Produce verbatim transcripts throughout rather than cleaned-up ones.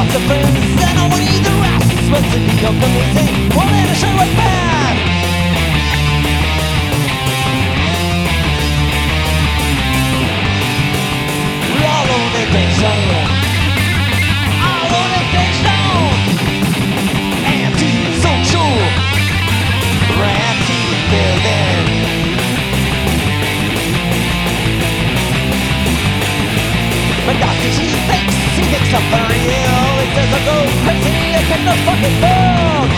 lots of friends, and I want to eat the rest. Supposed to be your community, well then I sure was bad. We're all on the big zone, all on the big zone. Anti-social, anti-building. But Doctor G thinks, he thinks I'm very ill. He says I go crazy, I get the fucking bug.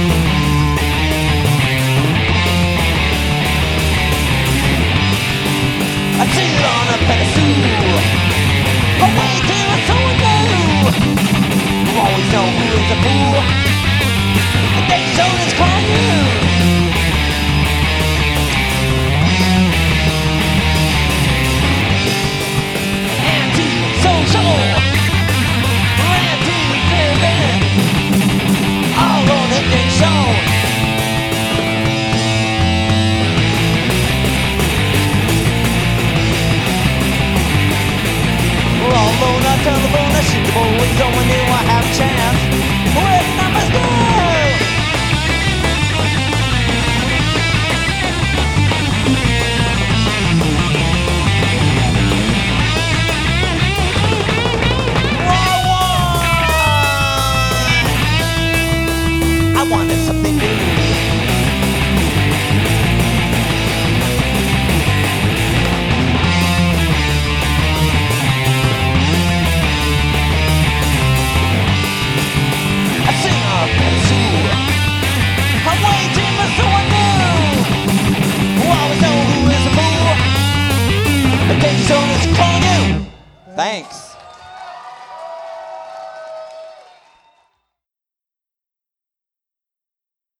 I sit on a pedestal, but wait till it's someone new. You always know who is a fool, and they show this calling you. Telephone, I shoot the boys, only knew I have a chance. Where the numbers go? I want, I wanted something new. I'm waiting for someone new who always know who is a fool. The big zone is calling you. Thanks.